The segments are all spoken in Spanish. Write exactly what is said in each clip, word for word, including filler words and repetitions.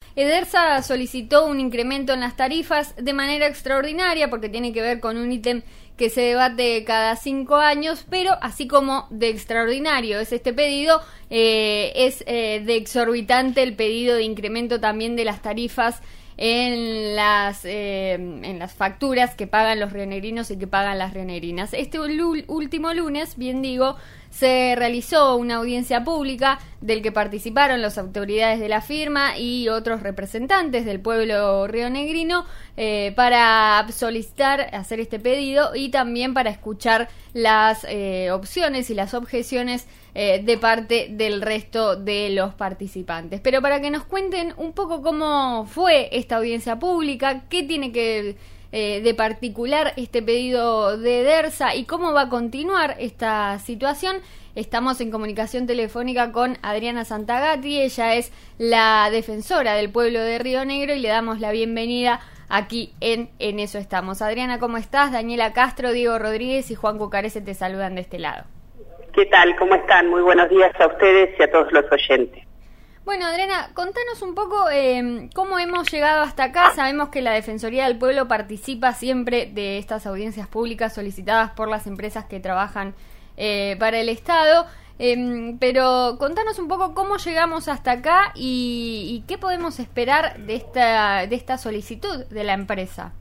Edersa solicitó un incremento en las tarifas de manera extraordinaria porque tiene que ver con un ítem que se debate cada cinco años, pero así como de extraordinario es este pedido, eh, es eh, de exorbitante el pedido de incremento también de las tarifas en las eh, en las facturas que pagan los rionegrinos y que pagan las rionegrinas. Este último lunes, bien digo, se realizó una audiencia pública del que participaron las autoridades de la firma y otros representantes del pueblo rionegrino eh, para solicitar hacer este pedido y también para escuchar las eh, opciones y las objeciones eh, de parte del resto de los participantes. Pero para que nos cuenten un poco cómo fue esta audiencia pública, qué tiene que Eh, de particular este pedido de Edersa y cómo va a continuar esta situación, estamos en comunicación telefónica con Adriana Santagati. Ella es la defensora del pueblo de Río Negro y le damos la bienvenida aquí en En Eso Estamos. Adriana, ¿cómo estás? Daniela Castro, Diego Rodríguez y Juan Cucarese te saludan de este lado. ¿Qué tal? ¿Cómo están? Muy buenos días a ustedes y a todos los oyentes. Bueno, Adriana, contanos un poco eh, cómo hemos llegado hasta acá. Sabemos que la Defensoría del Pueblo participa siempre de estas audiencias públicas solicitadas por las empresas que trabajan eh, para el Estado, eh, pero contanos un poco cómo llegamos hasta acá y, y qué podemos esperar de esta, de esta solicitud de la empresa.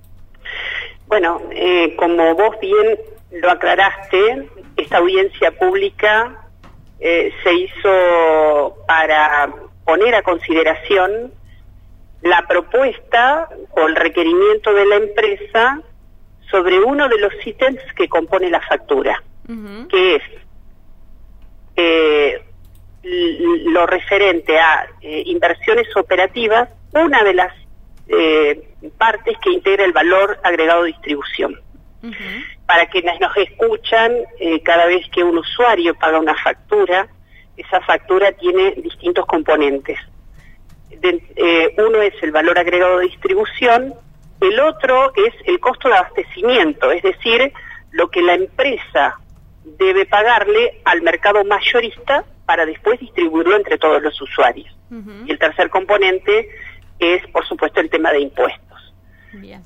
Bueno, eh, como vos bien lo aclaraste, esta audiencia pública Eh, se hizo para poner a consideración la propuesta o el requerimiento de la empresa sobre uno de los ítems que compone la factura, uh-huh. que es eh, lo referente a eh, inversiones operativas, una de las eh, partes que integra el valor agregado de distribución. Uh-huh. Para quienes nos escuchan, eh, cada vez que un usuario paga una factura, esa factura tiene distintos componentes. De, eh, uno es el valor agregado de distribución, el otro es el costo de abastecimiento, es decir, lo que la empresa debe pagarle al mercado mayorista para después distribuirlo entre todos los usuarios. Uh-huh. Y el tercer componente es, por supuesto, el tema de impuestos. Bien.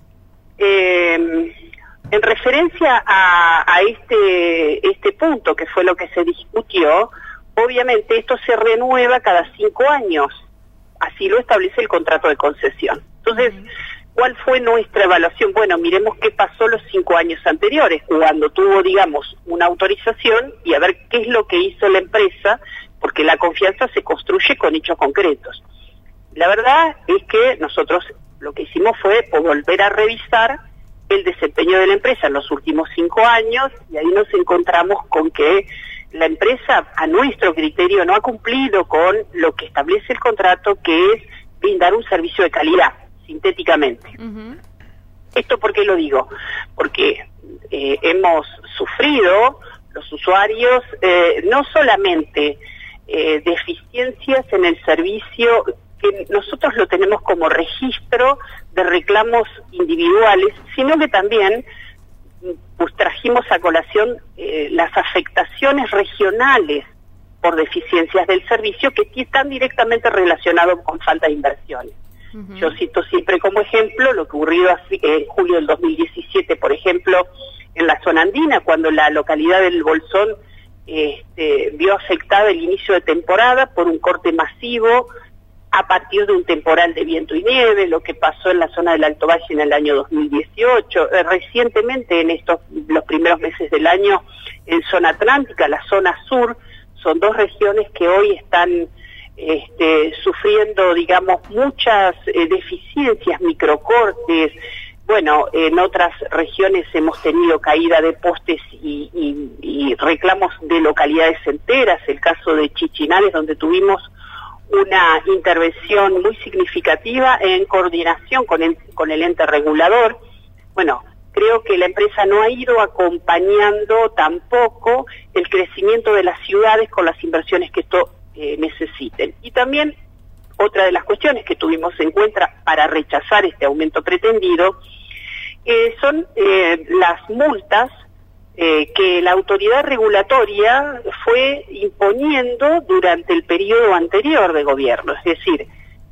Eh, En referencia a, a este, este punto, que fue lo que se discutió, obviamente esto se renueva cada cinco años, así lo establece el contrato de concesión. Entonces, ¿cuál fue nuestra evaluación? Bueno, miremos qué pasó los cinco años anteriores, cuando tuvo, digamos, una autorización y a ver qué es lo que hizo la empresa, porque la confianza se construye con hechos concretos. La verdad es que nosotros lo que hicimos fue volver a revisar el desempeño de la empresa en los últimos cinco años y ahí nos encontramos con que la empresa, a nuestro criterio, no ha cumplido con lo que establece el contrato, que es brindar un servicio de calidad, sintéticamente. Uh-huh. ¿Esto por qué lo digo? Porque eh, hemos sufrido, los usuarios, eh, no solamente eh, deficiencias en el servicio, que nosotros lo tenemos como registro de reclamos individuales, sino que también pues trajimos a colación eh, las afectaciones regionales por deficiencias del servicio que están directamente relacionados con falta de inversiones. Uh-huh. Yo cito siempre como ejemplo lo que ocurrió así, en julio del dos mil diecisiete, por ejemplo, en la zona andina, cuando la localidad del Bolsón este, vio afectada el inicio de temporada por un corte masivo a partir de un temporal de viento y nieve, lo que pasó en la zona del Alto Valle en el año dos mil dieciocho, eh, recientemente en estos los primeros meses del año en zona atlántica, la zona sur, son dos regiones que hoy están este, sufriendo, digamos, muchas eh, deficiencias, microcortes. Bueno, en otras regiones hemos tenido caída de postes y, y, y reclamos de localidades enteras, el caso de Chichinales, donde tuvimos una intervención muy significativa en coordinación con el, con el ente regulador. Bueno, creo que la empresa no ha ido acompañando tampoco el crecimiento de las ciudades con las inversiones que esto eh, necesiten. Y también otra de las cuestiones que tuvimos en cuenta para rechazar este aumento pretendido eh, son eh, las multas Eh, que la autoridad regulatoria fue imponiendo durante el periodo anterior de gobierno. Es decir,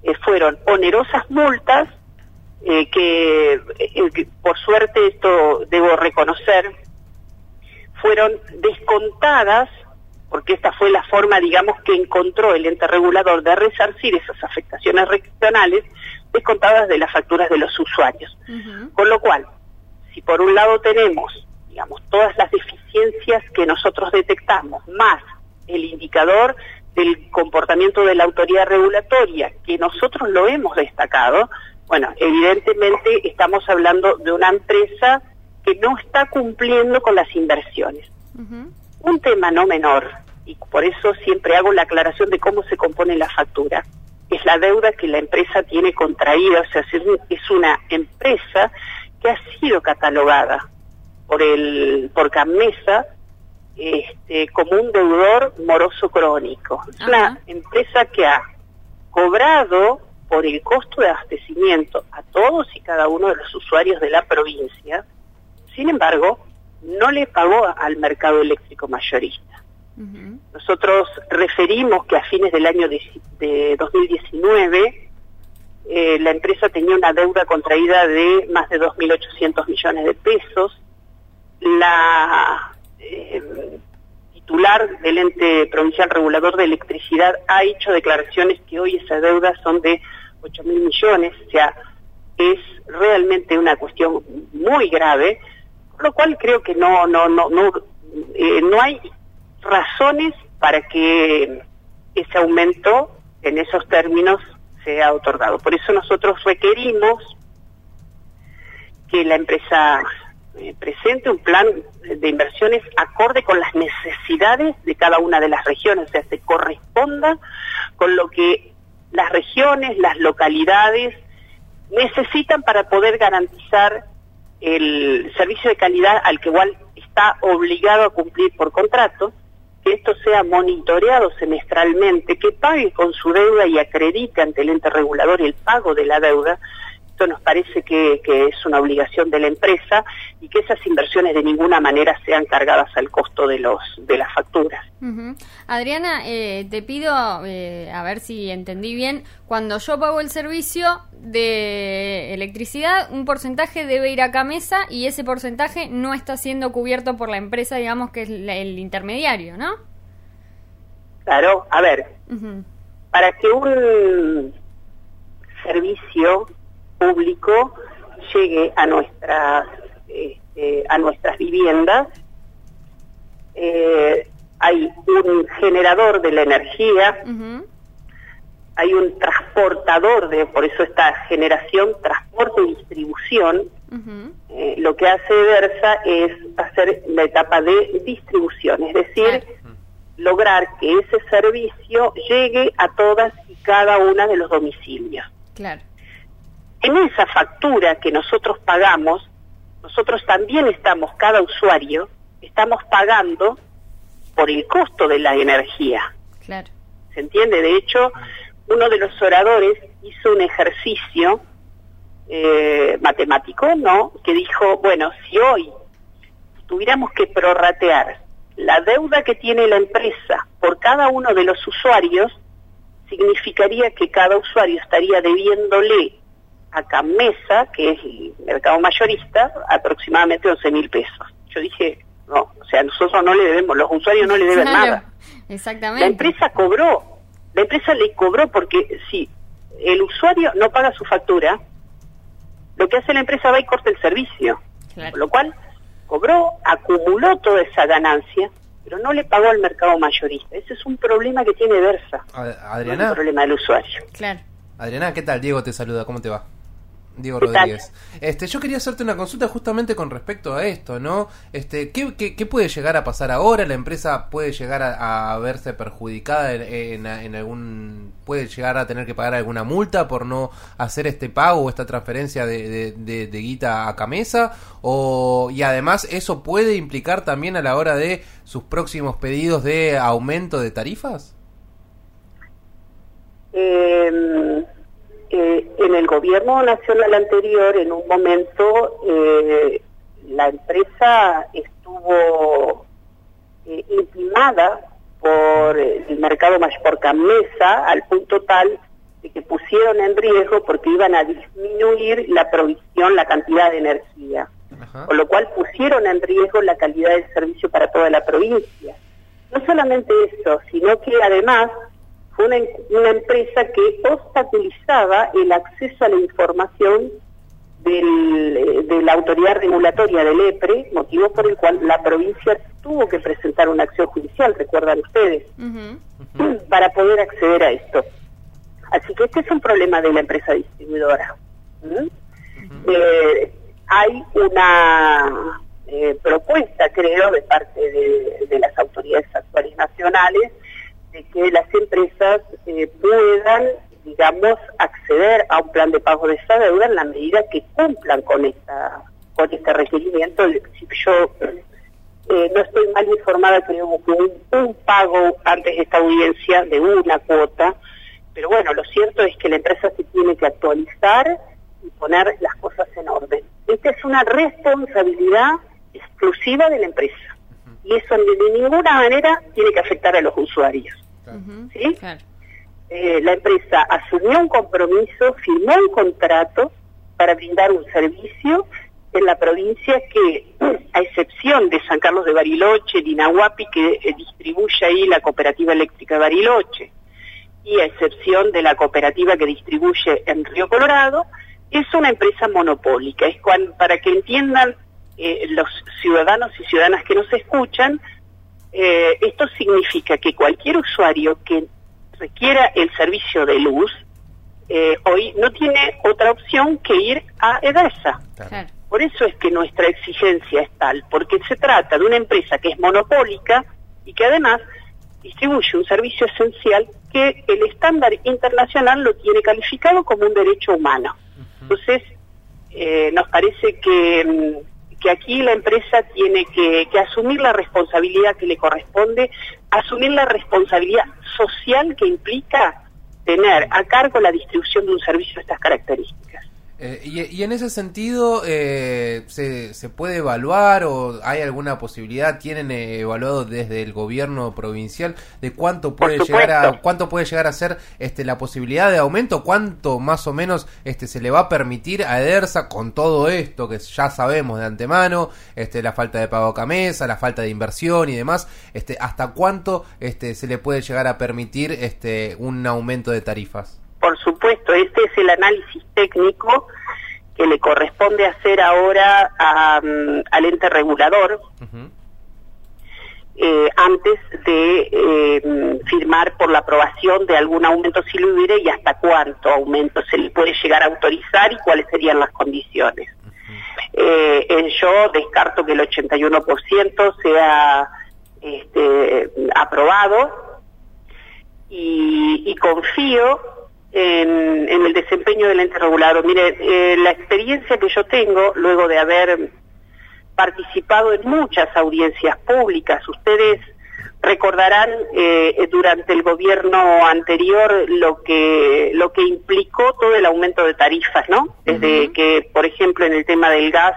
eh, fueron onerosas multas, eh, que, eh, que por suerte, esto debo reconocer, fueron descontadas, porque esta fue la forma, digamos, que encontró el ente regulador de resarcir esas afectaciones regionales, descontadas de las facturas de los usuarios. Uh-huh. Con lo cual, si por un lado tenemos, digamos, todas las deficiencias que nosotros detectamos, más el indicador del comportamiento de la autoridad regulatoria, que nosotros lo hemos destacado, bueno, evidentemente estamos hablando de una empresa que no está cumpliendo con las inversiones. Uh-huh. Un tema no menor, y por eso siempre hago la aclaración de cómo se compone la factura, es la deuda que la empresa tiene contraída, o sea, es una empresa que ha sido catalogada por el por CAMMESA este, como un deudor moroso crónico. Es uh-huh. una empresa que ha cobrado por el costo de abastecimiento a todos y cada uno de los usuarios de la provincia, sin embargo, no le pagó al mercado eléctrico mayorista. Uh-huh. Nosotros referimos que a fines del año de, de dos mil diecinueve eh, la empresa tenía una deuda contraída de más de dos mil ochocientos millones de pesos. La eh, titular del ente provincial regulador de electricidad ha hecho declaraciones que hoy esas deudas son de ocho mil millones, o sea, es realmente una cuestión muy grave, por lo cual creo que no no no no eh, no hay razones para que ese aumento en esos términos sea otorgado. Por eso nosotros requerimos que la empresa eh, presente un plan de inversiones acorde con las necesidades de cada una de las regiones, o sea, se corresponda con lo que las regiones, las localidades necesitan para poder garantizar el servicio de calidad al que igual está obligado a cumplir por contrato, que esto sea monitoreado semestralmente, que pague con su deuda y acredite ante el ente regulador el pago de la deuda. Esto nos parece que, que es una obligación de la empresa y que esas inversiones de ninguna manera sean cargadas al costo de los de las facturas. Uh-huh. Adriana, eh, te pido, eh, a ver si entendí bien, cuando yo pago el servicio de electricidad, un porcentaje debe ir a CAMMESA y ese porcentaje no está siendo cubierto por la empresa, digamos que es la, el intermediario, ¿no? Claro, a ver, uh-huh. para que un servicio público llegue a nuestras este, a nuestras viviendas, eh, hay un generador de la energía, uh-huh. hay un transportador de, por eso esta generación, transporte y distribución. Uh-huh. eh, lo que hace Versa es hacer la etapa de distribución, es decir, uh-huh. lograr que ese servicio llegue a todas y cada una de los domicilios. Claro. En esa factura que nosotros pagamos, nosotros también estamos, cada usuario, estamos pagando por el costo de la energía. Claro. ¿Se entiende? De hecho, uno de los oradores hizo un ejercicio eh, matemático, ¿no? Que dijo, bueno, si hoy tuviéramos que prorratear la deuda que tiene la empresa por cada uno de los usuarios, significaría que cada usuario estaría debiéndole a CAMMESA, que es el mercado mayorista, aproximadamente once mil pesos. Yo dije, no, o sea, nosotros no le debemos, los usuarios no le deben claro, nada. Exactamente. La empresa cobró, la empresa le cobró porque si el usuario no paga su factura, lo que hace la empresa va y corta el servicio. Claro. Con lo cual, cobró, acumuló toda esa ganancia, pero no le pagó al mercado mayorista. Ese es un problema que tiene Versa. Adriana. No es un problema del usuario. Claro. Adriana, ¿qué tal? Diego te saluda, ¿cómo te va? Diego Rodríguez. Este, yo quería hacerte una consulta justamente con respecto a esto, ¿no? Este, ¿qué, qué, qué puede llegar a pasar ahora? ¿La empresa puede llegar a, a verse perjudicada en, en, en algún, puede llegar a tener que pagar alguna multa por no hacer este pago o esta transferencia de, de, de, de guita a CAMMESA? O, y además eso puede implicar también a la hora de sus próximos pedidos de aumento de tarifas? Eh... Eh, en el gobierno nacional anterior, en un momento, eh, la empresa estuvo eh, intimada por el mercado mayor, por CAMMESA, al punto tal de que pusieron en riesgo porque iban a disminuir la provisión, la cantidad de energía. Ajá. Con lo cual pusieron en riesgo la calidad del servicio para toda la provincia. No solamente eso, sino que además fue una, una empresa que obstaculizaba el acceso a la información del, de la autoridad regulatoria del EPRE, motivo por el cual la provincia tuvo que presentar una acción judicial, recuerdan ustedes, uh-huh. Uh-huh. para poder acceder a esto. Así que este es un problema de la empresa distribuidora. ¿Mm? Uh-huh. Eh, hay una eh, propuesta, creo, de parte de, de las autoridades actuarias nacionales de que las empresas eh, puedan, digamos, acceder a un plan de pago de esa deuda en la medida que cumplan con esta con este requerimiento. Si yo eh, no estoy mal informada, creo que un, un pago antes de esta audiencia de una cuota, pero bueno, lo cierto es que la empresa se tiene que actualizar y poner las cosas en orden. Esta es una responsabilidad exclusiva de la empresa y eso de ninguna manera tiene que afectar a los usuarios. Uh-huh. ¿Sí? Claro. Eh, la empresa asumió un compromiso, firmó un contrato para brindar un servicio en la provincia que, a excepción de San Carlos de Bariloche, de Inahuapi, que eh, distribuye ahí la Cooperativa Eléctrica de Bariloche, y a excepción de la cooperativa que distribuye en Río Colorado, es una empresa monopólica. Es cuando, para que entiendan eh, los ciudadanos y ciudadanas que nos escuchan, eh, esto significa que cualquier usuario que requiera el servicio de luz, eh, hoy no tiene otra opción que ir a EDESA. Claro. Por eso es que nuestra exigencia es tal, porque se trata de una empresa que es monopólica y que además distribuye un servicio esencial que el estándar internacional lo tiene calificado como un derecho humano. Uh-huh. Entonces, eh, nos parece que, que aquí la empresa tiene que, que asumir la responsabilidad que le corresponde, asumir la responsabilidad social que implica tener a cargo la distribución de un servicio de estas características. Eh, y, y en ese sentido, eh, ¿se, ¿se puede evaluar o hay alguna posibilidad, tienen eh, evaluado desde el gobierno provincial de cuánto puede llegar a cuánto puede llegar a ser este la posibilidad de aumento, cuánto más o menos este se le va a permitir a EDERSA con todo esto que ya sabemos de antemano, este la falta de pago a Camesa, la falta de inversión y demás, este hasta cuánto este se le puede llegar a permitir este un aumento de tarifas? Por supuesto, este es el análisis técnico que le corresponde hacer ahora a, um, al ente regulador, uh-huh. eh, antes de eh, firmar por la aprobación de algún aumento si lo hubiera y hasta cuánto aumento se le puede llegar a autorizar y cuáles serían las condiciones. Uh-huh. Eh, yo descarto que el ochenta y uno por ciento sea este, aprobado y, y confío En, en el desempeño del ente regulador. Mire, eh, la experiencia que yo tengo, luego de haber participado en muchas audiencias públicas, ustedes recordarán eh, durante el gobierno anterior lo que lo que implicó todo el aumento de tarifas, ¿no? Desde uh-huh. que, por ejemplo, en el tema del gas,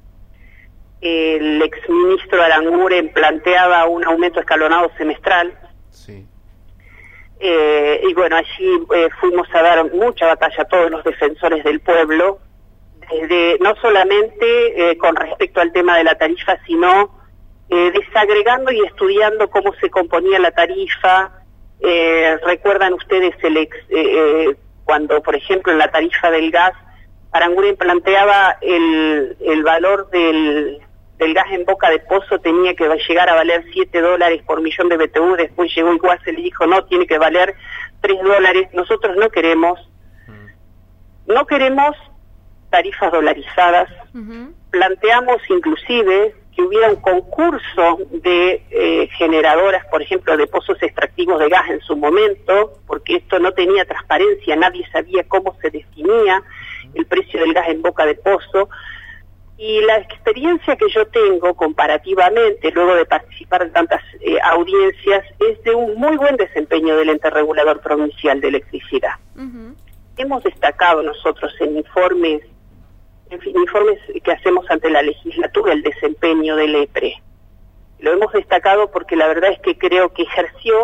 el exministro Aranguren planteaba un aumento escalonado semestral. Sí. Eh, y bueno, allí eh, fuimos a dar mucha batalla a todos los defensores del pueblo, desde, no solamente eh, con respecto al tema de la tarifa, sino eh, desagregando y estudiando cómo se componía la tarifa. Eh, recuerdan ustedes el ex, eh, eh, cuando, por ejemplo, en la tarifa del gas, Aranguren planteaba el, el valor del... el gas en boca de pozo tenía que llegar a valer siete dólares por millón de B T U, después llegó igual, se le dijo no, tiene que valer tres dólares. Nosotros no queremos, no queremos tarifas dolarizadas. Uh-huh. Planteamos inclusive que hubiera un concurso de eh, generadoras, por ejemplo, de pozos extractivos de gas en su momento, porque esto no tenía transparencia, nadie sabía cómo se definía el precio del gas en boca de pozo. Y la experiencia que yo tengo comparativamente, luego de participar en tantas eh, audiencias, es de un muy buen desempeño del ente regulador provincial de electricidad. Uh-huh. Hemos destacado nosotros en informes, en fin, informes que hacemos ante la legislatura, el desempeño del EPRE. Lo hemos destacado porque la verdad es que creo que ejerció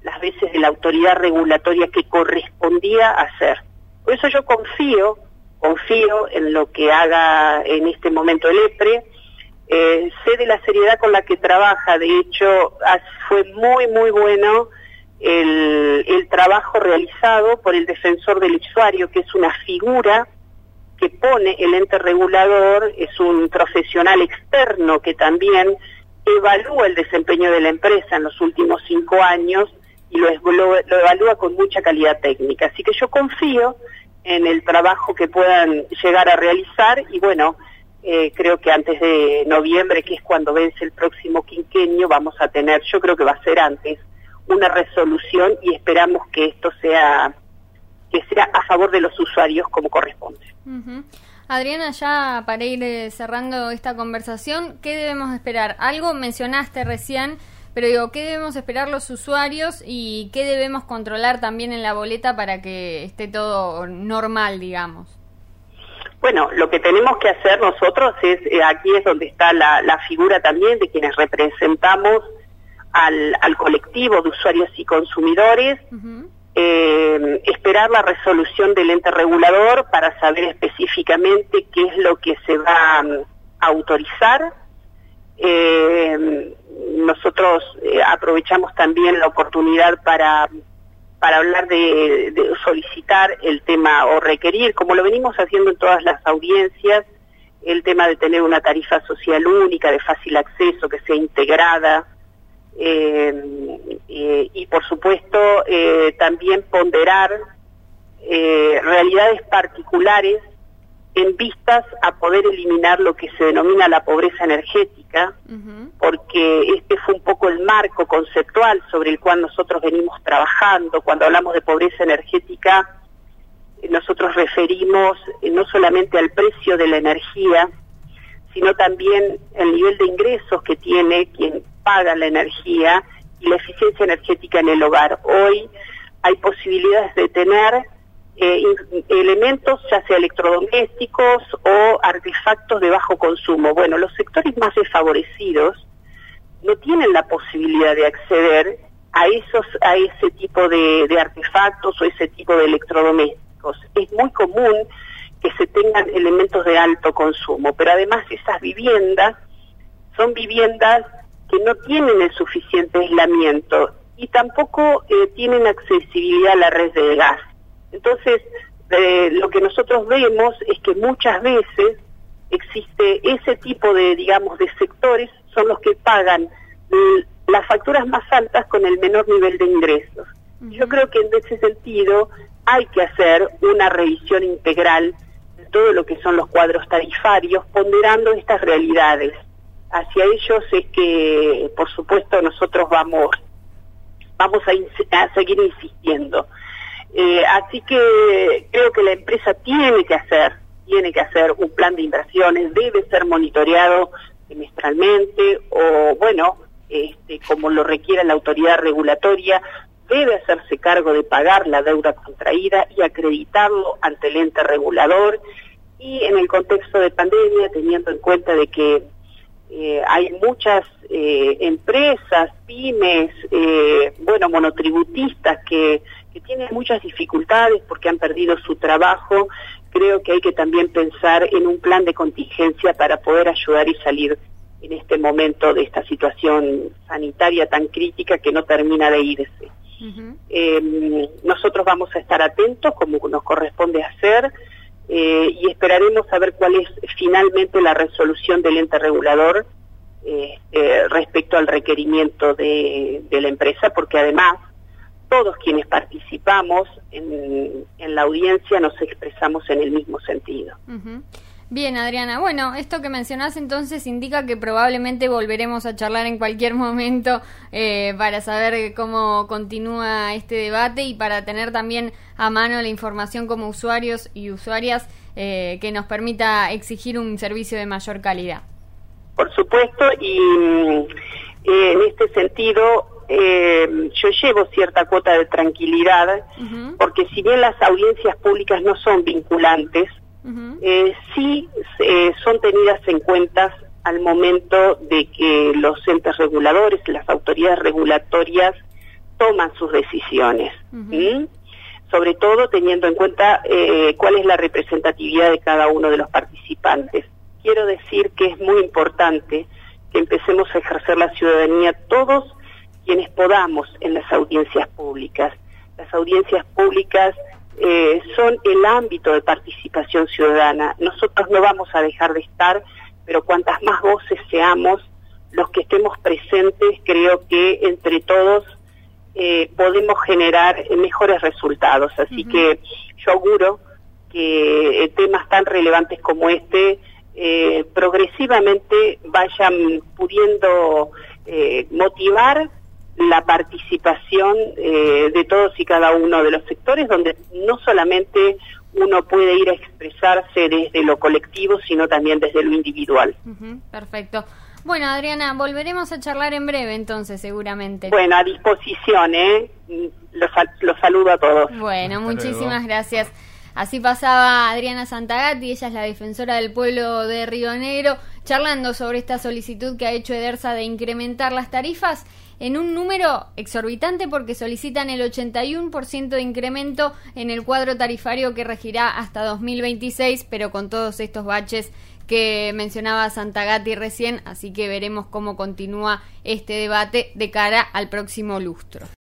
las veces de la autoridad regulatoria que correspondía hacer. Por eso yo confío, confío en lo que haga en este momento el EPRE. Eh, sé de la seriedad con la que trabaja, de hecho fue muy muy bueno el, el trabajo realizado por el defensor del usuario, que es una figura que pone el ente regulador, es un profesional externo que también evalúa el desempeño de la empresa en los últimos cinco años y lo, lo, lo evalúa con mucha calidad técnica. Así que yo confío en el trabajo que puedan llegar a realizar y bueno, Eh, creo que antes de noviembre, que es cuando vence el próximo quinquenio, vamos a tener, yo creo que va a ser antes, una resolución y esperamos que esto sea que sea a favor de los usuarios como corresponde. Uh-huh. Adriana, ya para ir eh, cerrando esta conversación, ¿qué debemos esperar? Algo mencionaste recién, pero digo, ¿qué debemos esperar los usuarios y qué debemos controlar también en la boleta para que esté todo normal, digamos? Bueno, lo que tenemos que hacer nosotros es, eh, aquí es donde está la, la figura también de quienes representamos al, al colectivo de usuarios y consumidores, uh-huh. eh, esperar la resolución del ente regulador para saber específicamente qué es lo que se va a autorizar. Eh, nosotros eh, aprovechamos también la oportunidad para... para hablar de, de solicitar el tema o requerir, como lo venimos haciendo en todas las audiencias, el tema de tener una tarifa social única, de fácil acceso, que sea integrada, eh, eh, y por supuesto eh, también ponderar eh, realidades particulares en vistas a poder eliminar lo que se denomina la pobreza energética, uh-huh. porque este fue un poco el marco conceptual sobre el cual nosotros venimos trabajando. Cuando hablamos de pobreza energética, nosotros referimos eh, no solamente al precio de la energía, sino también el nivel de ingresos que tiene quien paga la energía y la eficiencia energética en el hogar. Hoy hay posibilidades de tener Eh, elementos ya sea electrodomésticos o artefactos de bajo consumo. Bueno, los sectores más desfavorecidos no tienen la posibilidad de acceder a esos a ese tipo de, de artefactos o ese tipo de electrodomésticos. Es muy común que se tengan elementos de alto consumo, pero además esas viviendas son viviendas que no tienen el suficiente aislamiento y tampoco eh, tienen accesibilidad a la red de gas. Entonces, eh, lo que nosotros vemos es que muchas veces existe ese tipo de, digamos, de sectores, son los que pagan l- las facturas más altas con el menor nivel de ingresos. Uh-huh. Yo creo que en ese sentido hay que hacer una revisión integral de todo lo que son los cuadros tarifarios, ponderando estas realidades. Hacia ellos es que, por supuesto, nosotros vamos, vamos a, ins- a seguir insistiendo. Eh, así que creo que la empresa tiene que hacer, tiene que hacer un plan de inversiones, debe ser monitoreado semestralmente o, bueno, este, como lo requiere la autoridad regulatoria, debe hacerse cargo de pagar la deuda contraída y acreditarlo ante el ente regulador. Y en el contexto de pandemia, teniendo en cuenta de que eh, hay muchas eh, empresas, pymes, eh, bueno, monotributistas que que tienen muchas dificultades porque han perdido su trabajo, creo que hay que también pensar en un plan de contingencia para poder ayudar y salir en este momento de esta situación sanitaria tan crítica que no termina de irse. Uh-huh. Eh, nosotros vamos a estar atentos como nos corresponde hacer eh, y esperaremos saber cuál es finalmente la resolución del ente regulador eh, eh, respecto al requerimiento de, de la empresa, porque además todos quienes participamos en, en la audiencia nos expresamos en el mismo sentido. Uh-huh. Bien, Adriana. Bueno, esto que mencionás entonces indica que probablemente volveremos a charlar en cualquier momento eh, para saber cómo continúa este debate y para tener también a mano la información como usuarios y usuarias eh, que nos permita exigir un servicio de mayor calidad. Por supuesto, y eh, en este sentido eh, yo llevo cierta cuota de tranquilidad, uh-huh. porque si bien las audiencias públicas no son vinculantes, uh-huh. eh, sí eh, son tenidas en cuenta al momento de que los entes reguladores, las autoridades regulatorias, toman sus decisiones. Uh-huh. ¿Mm? Sobre todo teniendo en cuenta eh, cuál es la representatividad de cada uno de los participantes. Quiero decir que es muy importante que empecemos a ejercer la ciudadanía todos quienes podamos en las audiencias públicas. Las audiencias públicas eh, son el ámbito de participación ciudadana. Nosotros no vamos a dejar de estar, pero cuantas más voces seamos los que estemos presentes, creo que entre todos eh, podemos generar mejores resultados. Así uh-huh. que yo auguro que temas tan relevantes como este eh, progresivamente vayan pudiendo eh, motivar la participación eh, de todos y cada uno de los sectores, donde no solamente uno puede ir a expresarse desde lo colectivo, sino también desde lo individual. Uh-huh, perfecto. Bueno, Adriana, volveremos a charlar en breve, entonces, seguramente. Bueno, a disposición, ¿eh? Los, los saludo a todos. Bueno, Hasta muchísimas luego. Gracias. Así pasaba Adriana Santagati, ella es la defensora del pueblo de Río Negro, charlando sobre esta solicitud que ha hecho Edersa de incrementar las tarifas en un número exorbitante, porque solicitan el ochenta y uno por ciento de incremento en el cuadro tarifario que regirá hasta dos mil veintiséis, pero con todos estos baches que mencionaba Santagati recién, así que veremos cómo continúa este debate de cara al próximo lustro.